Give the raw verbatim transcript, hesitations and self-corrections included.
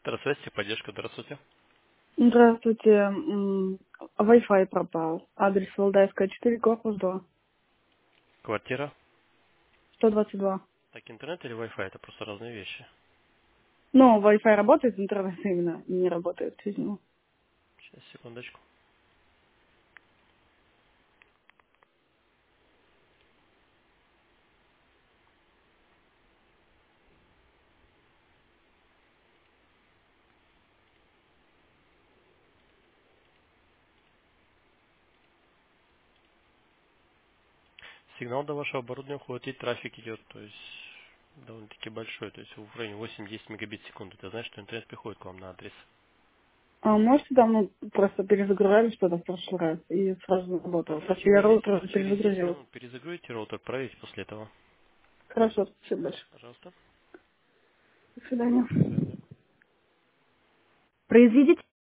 Здравствуйте, поддержка, здравствуйте. Здравствуйте. М, Wi-Fi пропал. Адрес Валдайская, четыре, корпус два, Квартира. сто двадцать два. Так, интернет или Wi-Fi это просто разные вещи. Ну, Wi-Fi работает, интернет именно не работает через него. Сейчас, секундочку. Сигнал до вашего оборудования уходит, и трафик идет, то есть довольно-таки большой, то есть в районе восемь-десять мегабит в секунду. Это значит, что интернет приходит к вам на адрес. А можете там, ну, просто перезагружали что-то в прошлый раз и сразу заработало. Ну, Просто я через десять роутер уже минут, через десять перезагрузил. минут перезагрузите роутер, проверьте после этого. Хорошо, спасибо большое. Пожалуйста. До свидания. До свидания. Произведите